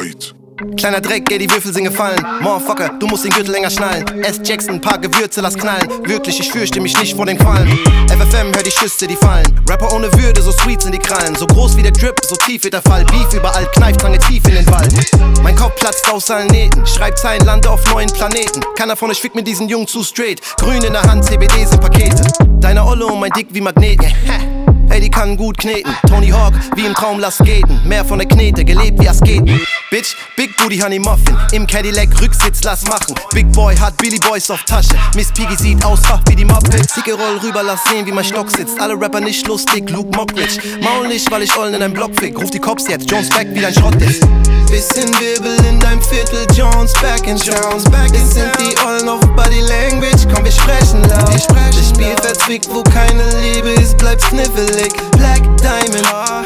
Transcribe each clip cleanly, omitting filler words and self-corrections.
Zeit. Kleiner Dreck, ey, die Würfel sind gefallen. Motherfucker, du musst den Gürtel länger schnallen. S. Jackson, paar Gewürze, lass knallen. Wirklich, ich fürchte mich nicht vor den Quallen. FFM, hör die Schüsse, die fallen. Rapper ohne Würde, so sweet sind die Krallen. So groß wie der Drip, so tief wird der Fall. Beef überall, kneift lange tief in den Wald. Mein Kopf platzt aus allen Nähten. Schreib Zeilen, lande auf neuen Planeten. Keiner von euch fickt mit diesen Jungen zu straight. Grün in der Hand, CBD sind Pakete. Deine Olle und mein Dick wie Magneten. Ey, die kann gut kneten. Tony Hawk, wie im Traum, lass skaten. Mehr von der Knete, gelebt wie Asketen. Bitch, Big Booty Honey Muffin. Im Cadillac, Rücksitz, lass machen. Big Boy hat Billy Boys auf Tasche. Miss Piggy sieht aus, wie die Muppets. Dicke Roll rüber, lass sehen, wie mein Stock sitzt. Alle Rapper nicht lustig, Luke Mockridge. Maul nicht, weil ich Ollen in deinem Block fick. Ruf die Cops jetzt, Jones back, wie dein Schrott ist. Bisschen Wirbel in deinem Viertel, Jones back in Jones back. Es sind die Ollen auf Body Language, komm, wir sprechen laut. Das Spiel verzwickt, wo keine Liebe ist, bleibt sniffelig. Black Diamond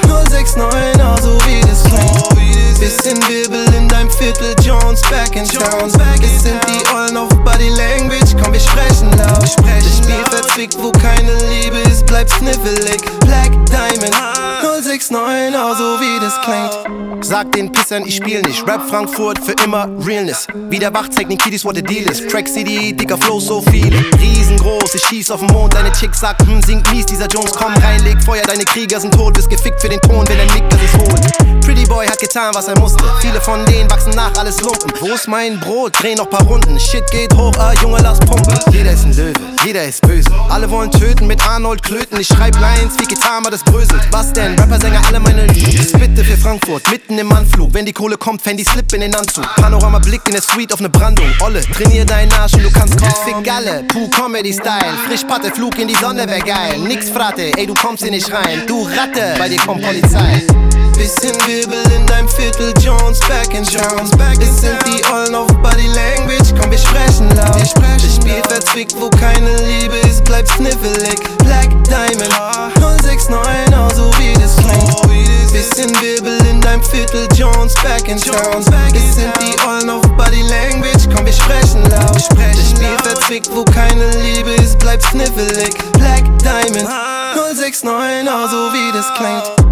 069, so wie das klingt. Bisschen Wirbel in deinem Viertel, Jones back in Jones back. Es sind die Ollen auf Body Language, komm, wir sprechen laut. Das Spiel verzwickt, wo keine Liebe ist, bleibt sniffelig. Black Diamond 069, so wie das klingt. Sag den Pissern, ich spiel nicht. Rap Frankfurt für immer Realness. Wie der Wach zeigt den Kiddies, what the deal is. Track CD, dicker Flow, so viele. Riesengroß, ich schieß auf den Mond. Deine Chick sagt, singt mies. Dieser Jones, komm rein, leg Feuer. Deine Krieger sind tot, bist gefickt für den Ton, wenn er nickt, das ist hohl. Pretty Boy hat getan, was er musste. Viele von denen wachsen nach, alles Lumpen. Wo ist mein Brot? Dreh noch paar Runden. Shit geht hoch, Junge, lass pumpen. Jeder ist ein Löwe, jeder ist böse. Alle wollen töten mit Arnold Klöten. Ich schreib Lines wie Gitarre, das bröselt. Was denn? Rapper, Sänger, alle meine Bitte für Frankfurt, mitten im Anflug. Wenn die Kohle kommt, Fendi Slip in den Anzug. Panorama Blick in der Suite auf ne Brandung. Olle, trainier deinen Arsch und du kannst kommen. Fick alle, Puh Comedy Style. Frisch Patte, Flug in die Sonne wär geil. Nix Fratte, ey, du kommst hier nicht rein. Du Ratte, bei dir kommt Polizei. Bisschen Wirbel in deinem Viertel, Jones back in Jones back. Es sind die Ollen auf Body Language, komm, wir sprechen laut. Das Spiel verzwickt, wo keine Liebe ist, bleibt sniffelig. Black Diamond 069, so wie das klingt. Bisschen Wirbel in deinem Viertel, Jones back in Jones back. Es sind die Ollen auf Body Language, komm, wir sprechen laut. Das Spiel verzwickt, wo keine Liebe ist, bleibt sniffelig. Black Diamond 069, so wie das klingt.